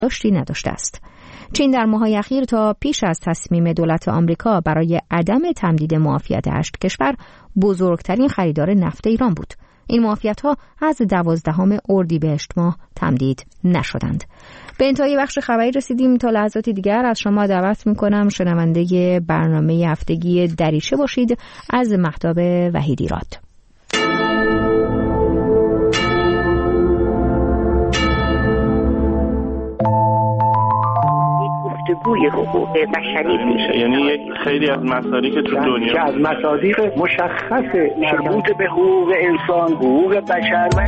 داشتی نداشته است. چین در ماه‌های اخیر تا پیش از تصمیم دولت آمریکا برای عدم تمدید معافیت 8 کشور بزرگترین خریدار نفت ایران بود. این معافیت‌ها از 12 اردیبهشت ماه تمدید نشدند. به انتهای بخش خبری رسیدیم. تا لحظاتی دیگر از شما دعوت می‌کنم شنونده برنامه هفتگی دریچه باشید از مهتاب وحیدیراد. گفتگوی حقوق بشری میشه، یعنی خیلی از مصادیق که تو دنیا از مصادیق مشخص مربوط به حقوق انسان، حقوق بشر و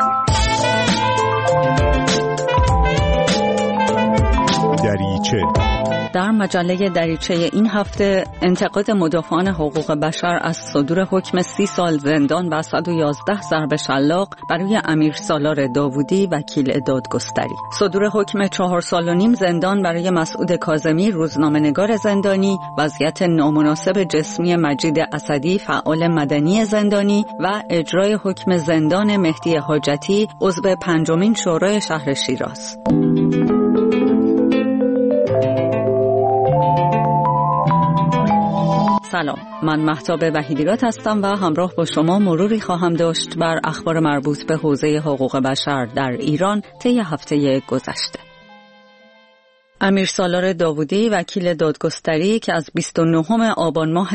دریچه. در مجله دریچه این هفته انتقاد مدافعان حقوق بشر از صدور حکم 30 سال زندان و 111 ضرب شلاق برای امیر سالار داوودی وکیل دادگستری. صدور حکم 4 سال و نیم زندان برای مسعود کاظمی روزنامه‌نگار زندانی، وضعیت نامناسب جسمی مجید اسدی فعال مدنی زندانی و اجرای حکم زندان مهدی حاجتی عضو 5مین شورای شهر شیراز. سلام، من مهتاب وحیدیراد هستم و همراه با شما مروری خواهم داشت بر اخبار مربوط به حوزه حقوق بشر در ایران طی هفته گذشته. امیر سالار داوودی وکیل دادگستری که از 29 آبان ماه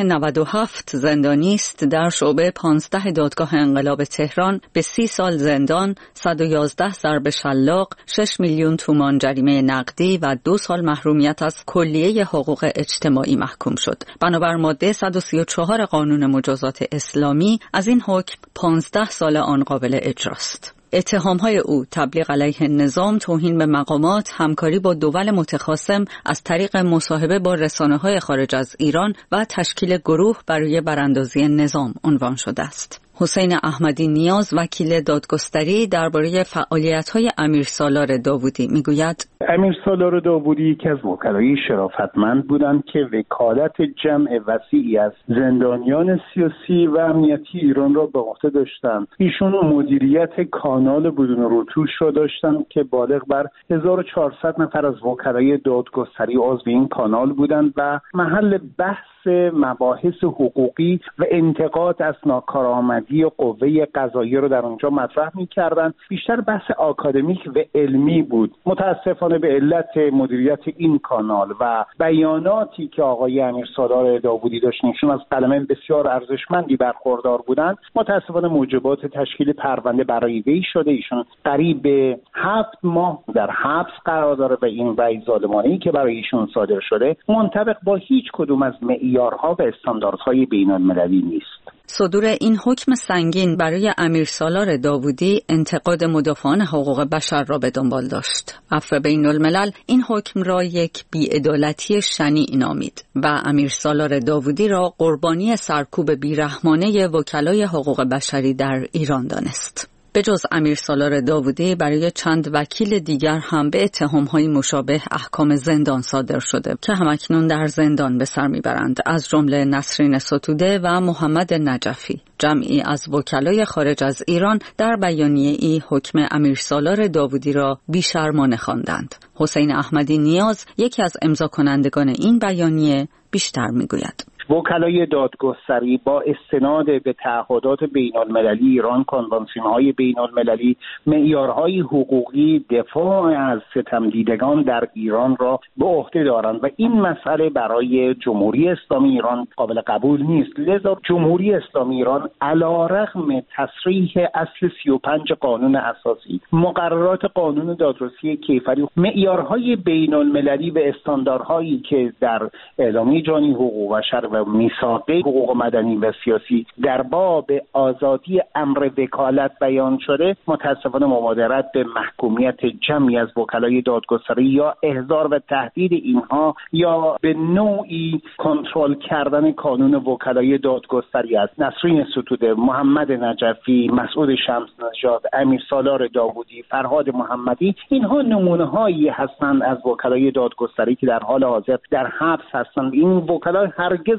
97 زندانی است، در شعبه 15 دادگاه انقلاب تهران به 30 سال زندان، 111 ضرب شلاق، 6 میلیون تومان جریمه نقدی و 2 سال محرومیت از کلیه حقوق اجتماعی محکوم شد. بنابر ماده 134 قانون مجازات اسلامی از این حکم 15 سال آن قابل اجراست. اتهام‌های او تبلیغ علیه نظام، توهین به مقامات، همکاری با دول متخاصم از طریق مصاحبه با رسانه‌های خارج از ایران و تشکیل گروه برای براندازی نظام عنوان شده است. حسین احمدی نیاز وکیل دادگستری درباره فعالیت‌های امیر سالار داوودی میگوید: امیر سالار داوودی یکی از وکلای شرافتمند بودند که وکالت جمع وسیعی از زندانیان سیاسی و امنیتی ایران را به عهده داشتند. ایشون مدیریت کانال بدون رتوش را داشتند که بالغ بر 1400 نفر از وکلای دادگستری عضو این کانال بودند و محل بحث مباحث حقوقی و انتقاد از ناکارآمدی قوه قضاییه رو در اونجا مطرح می‌کردند. بیشتر بحث آکادمیک و علمی بود. متاسفانه به علت مدیریت این کانال و بیاناتی که آقای امیر سالار داوودی داشت، ایشون از قلمه بسیار ارزشمندی برخوردار بودند، متاسفانه موجبات تشکیل پرونده برای وی شده. ایشون قریب به 7 ماه در حبس قرار داره و این رأی ظالمانه‌ای که برای ایشون صادر شده منطبق با هیچ کدوم از معیارها و استانداردهای بین‌المللی نیست. صدور این حکم سنگین برای امیر سالار داوودی انتقاد مدافعان حقوق بشر را به دنبال داشت. عفو بین الملل این حکم را یک بی‌عدالتی شنیع نامید و امیر سالار داوودی را قربانی سرکوب بیرحمانه وکلای حقوق بشری در ایران دانست. به جز امیر سالار داوودی برای چند وکیل دیگر هم به اتهام‌های مشابه احکام زندان صادر شده که همکنون در زندان به سر میبرند، از جمله نسرین ستوده و محمد نجفی. جمعی از وکلای خارج از ایران در بیانیه‌ای حکم امیر سالار داوودی را بی‌شرمانه خواندند. حسین احمدی نیاز یکی از امضاکنندگان این بیانیه بیشتر میگوید: وکلای دادگستری با استناد به تعهدات بین‌المللی ایران، کنوانسیون‌های بین‌المللی، معیارهای حقوقی دفاع از ستمدیدگان در ایران را به عهده دارند و این مسئله برای جمهوری اسلامی ایران قابل قبول نیست. لذا جمهوری اسلامی ایران علی‌رغم تصریح اصل 35 قانون اساسی، مقررات قانون دادرسی کیفری، معیارهای بین‌المللی و استانداردهایی که در اعلامیه جهانی حقوق بشر و میثاق حقوق مدنی و سیاسی در باب آزادی امر وکالت بیان شده، متاسفانه مبادرت به محکومیت جمعی از وکلای دادگستری یا احضار و تهدید اینها یا به نوعی کنترل کردن کانون وکلای دادگستری است. نسرین ستوده، محمد نجفی، مسعود شمس‌نژاد، امیر سالار داوودی، فرهاد محمدی، اینها نمونه‌هایی هستند از وکلای دادگستری که در حال حاضر در حبس هستند. این وکلا هرگز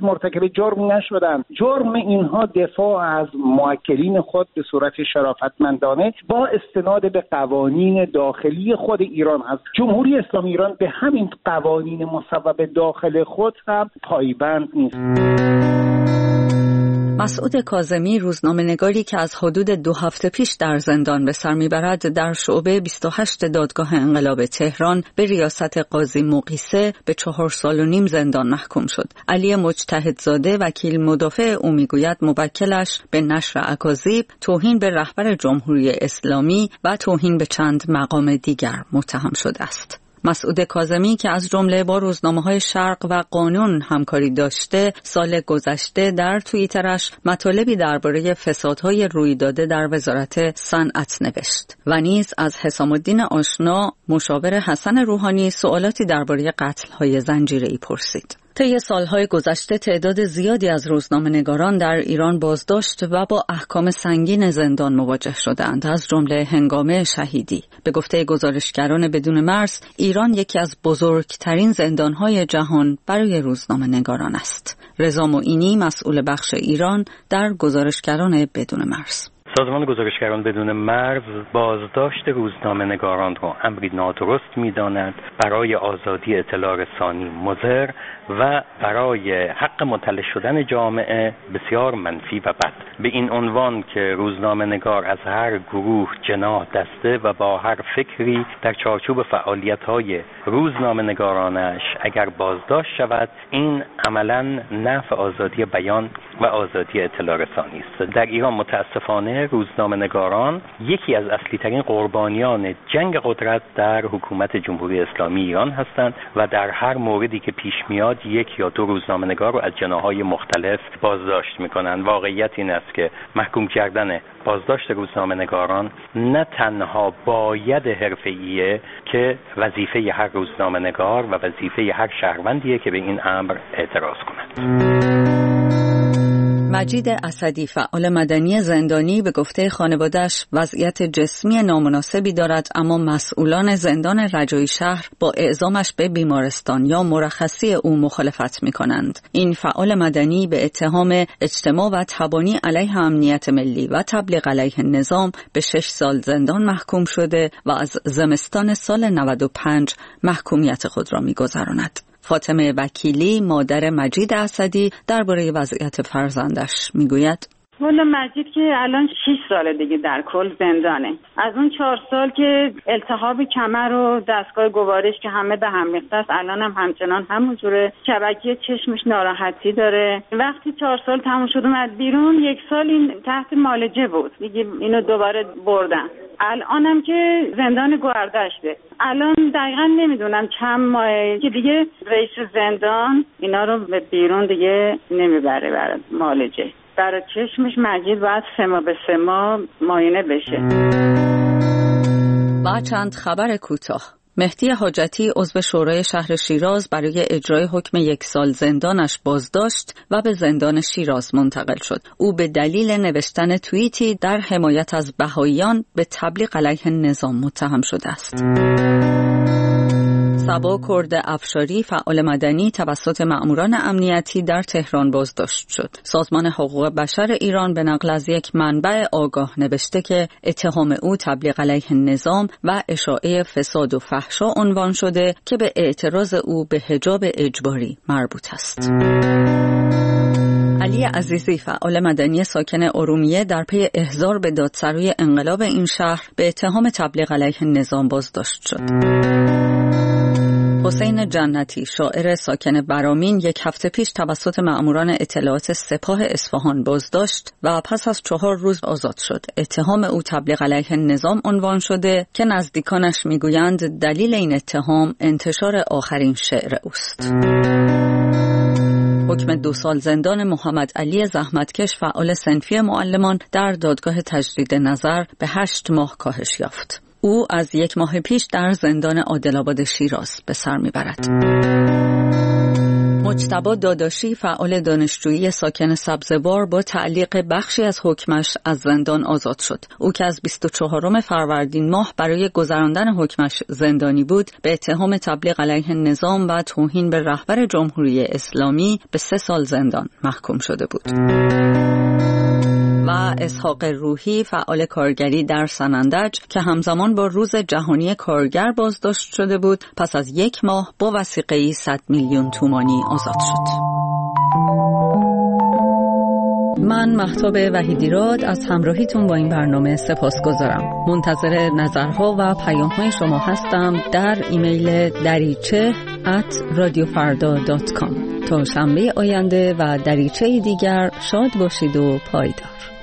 مرتکب جرم نشدن. جرم اینها دفاع از موکلین خود به صورت شرافتمندانه با استناد به قوانین داخلی خود ایران هست. جمهوری اسلامی ایران به همین قوانین مصوب داخل خود هم پایبند نیست. مسعود کاظمی، روزنامه‌نگاری که از حدود 2 هفته پیش در زندان به سر میبرد، در شعبه 28 دادگاه انقلاب تهران به ریاست قاضی مقیسه به 4 سال و نیم زندان محکوم شد. علی مجتهدزاده، وکیل مدافع او، میگوید موکلش به نشر اکاذیب، توهین به رهبر جمهوری اسلامی و توهین به چند مقام دیگر متهم شده است. مسعود کاظمی که از جمله با روزنامه‌های شرق و قانون همکاری داشته، سال گذشته در توییترش مطالبی درباره فسادهای روی داده در وزارت صنعت نوشت و نیز از حسام الدین آشنا، مشاور حسن روحانی، سوالاتی درباره قتل‌های زنجیره‌ای پرسید. طی سالهای گذشته تعداد زیادی از روزنامه‌نگاران در ایران بازداشت و با احکام سنگین زندان مواجه شدند، از جمله هنگام شهیدی. به گفته گزارشگران بدون مرز، ایران یکی از بزرگترین زندانهای جهان برای روزنامه‌نگاران است. رضا معینی، مسئول بخش ایران در گزارشگران بدون مرز: سازمان گزارشگران بدون مرز بازداشت روزنامه‌نگاران را امری نادرست می‌داند، برای آزادی اطلاع رسانی مضر و برای حق مطلع شدن جامعه بسیار منفی و بد. به این عنوان که روزنامه‌نگار از هر گروه، جناح، دسته و با هر فکری در چارچوب فعالیت‌های روزنامه‌نگارانش اگر بازداشت شود، این عملاً نفی آزادی بیان و آزادی اطلاع رسانی است. در ایران متأسفانه روزنامه‌نگاران یکی از اصلی‌ترین قربانیان جنگ قدرت در حکومت جمهوری اسلامی ایران هستند و در هر موردی که پیش میاد 1 یا 2 روزنامه‌نگار رو از جناح‌های مختلف بازداشت می‌کنند. واقعیت این است که محکوم کردن بازداشت روزنامه‌نگاران نه تنها باید حرفه‌ایه که وظیفه هر روزنامه‌نگار و وظیفه هر شهروندیه که به این امر اعتراض کند. مجید اسدی، فعال مدنی زندانی، به گفته خانواده‌اش وضعیت جسمی نامناسبی دارد، اما مسئولان زندان رجایی شهر با اعزامش به بیمارستان یا مرخصی او مخالفت می‌کنند. این فعال مدنی به اتهام اجتماع و تبانی علیه امنیت ملی و تبلیغ علیه نظام به 6 سال زندان محکوم شده و از زمستان سال 95 محکومیت خود را می‌گذراند. فاطمه وکیلی، مادر مجید اسدی، درباره وضعیت فرزندش میگوید: والا مجید که الان 6 ساله دیگه در کل زندانه. از اون 4 سال که التهاب کمر و دستگاه گوارش که همه به هم ریخته است، الان هم همچنان همونجوره. شبکیه چشمش ناراحتی داره. وقتی 4 سال تموم شد اومد بیرون، 1 سال این تحت معالجه بود دیگه، اینو دوباره بردن. الانم که زندان گوهردشته. الان دقیقا نمیدونم چند ماه که دیگه رئیس زندان اینا رو به بیرون دیگه نمیبره برای معالجه. برای چشمش مجید باید 3 ماه به 3 ماه معاینه بشه. با چند خبر کوتاه: مهدی حاجتی، عضو شورای شهر شیراز، برای اجرای حکم 1 سال زندانش بازداشت و به زندان شیراز منتقل شد. او به دلیل نوشتن توییتی در حمایت از بهائیان به تبلیغ علیه نظام متهم شده است. صبا کرد افشاری، فعال مدنی، توسط مأموران امنیتی در تهران بازداشت شد. سازمان حقوق بشر ایران به نقل از یک منبع آگاه نوشته که اتهام او تبلیغ علیه نظام و اشاعه فساد و فحشا عنوان شده که به اعتراض او به حجاب اجباری مربوط است. علی عزیزی، فعال مدنی ساکن ارومیه، در پی احضار به دادسرای انقلاب این شهر به اتهام تبلیغ علیه نظام بازداشت شد. حسین جنتی، شاعر ساکن برامین، 1 هفته پیش توسط مأموران اطلاعات سپاه اصفهان بازداشت و پس از 4 روز آزاد شد. اتهام او تبلیغ علیه نظام عنوان شده که نزدیکانش میگویند دلیل این اتهام انتشار آخرین شعر اوست. حکم 2 سال زندان محمد علی زحمتکش، فعال صنفی معلمان، در دادگاه تجدید نظر به 8 ماه کاهش یافت. او از 1 ماه پیش در زندان عادل‌آباد شیراز به سر میبرد. مجتبی داداشی فعال دانشجویی ساکن سبزوار با تعلیق بخشی از حکمش از زندان آزاد شد. او که از 24 فروردین ماه برای گذراندن حکمش زندانی بود، به اتهام تبلیغ علیه نظام و توهین به رهبر جمهوری اسلامی به 3 سال زندان محکوم شده بود. و اسحاق روحی فعال کارگری در سنندج که همزمان با روز جهانی کارگر بازداشت شده بود، پس از 1 ماه با وثیقه‌ای 100 میلیون تومانی آزاد شد. من مهتاب وحیدیراد از همراهیتون با این برنامه سپاسگزارم. منتظر نظرها و پیام‌های شما هستم در ایمیل dariche@radiofarda.com. تا شنبه آینده و دریچه دیگر شاد باشید و پایدار.